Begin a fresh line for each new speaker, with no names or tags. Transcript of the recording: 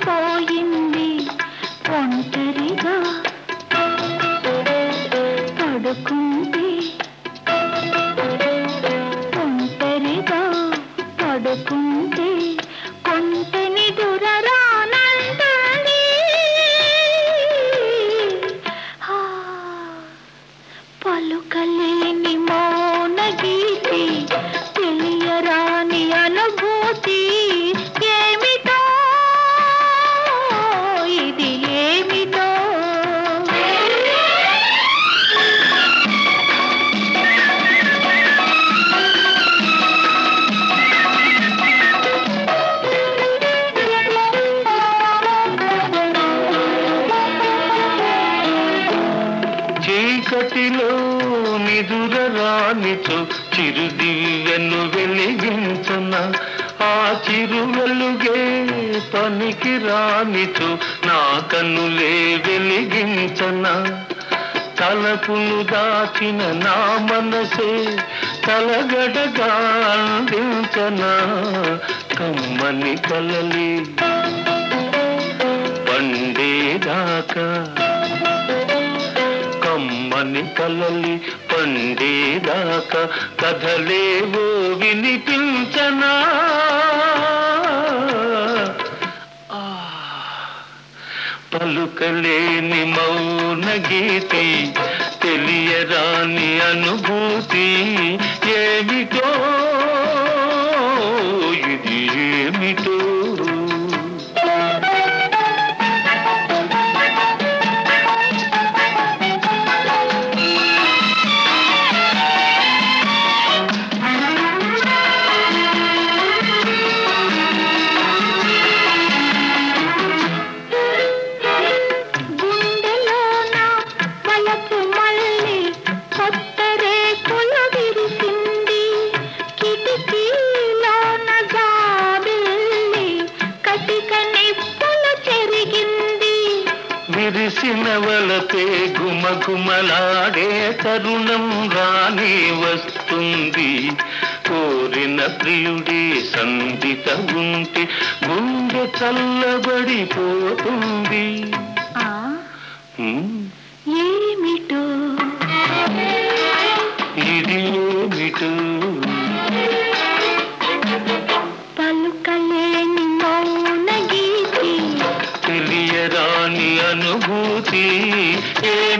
పోయింది ఒంటరిగా పడుకుంది ఒంటరిగా పడుకుంది కొంటని దురరానంటుంది పలుకలేని మౌన గీతి తెలియరాని అనుభూతి ఏమిటో ఇది ఏమిటో
చీకటిలో నిదురరానిచో చిరుదివ్యను వెలిగించన ఆ చిరు వెలుగే పనికి రానిచో నా కన్నులే వెలిగించన తలపును దాచిన నా మనసే తలగడగా అందించన కమ్మని కలలి పండేదాకా కమ్మని కలలి పండేదాకా కథలేవో వినిపించనా పలుకలేని మౌన గీతి తెలియరాని అనుభూతి ఏమిటో ఇది ఏమిటో విరిసిన వలపే గుమగుమలాడే తరుణం రాని వస్తుంది కోరిన ప్రియుడే సందిత ఉంటే గుండె చల్లబడిపోతుంది
ఏమిటో
ఇది ఏమిటో
పలుకలేని మౌన గీతి
తెలియరాని అనుభూతి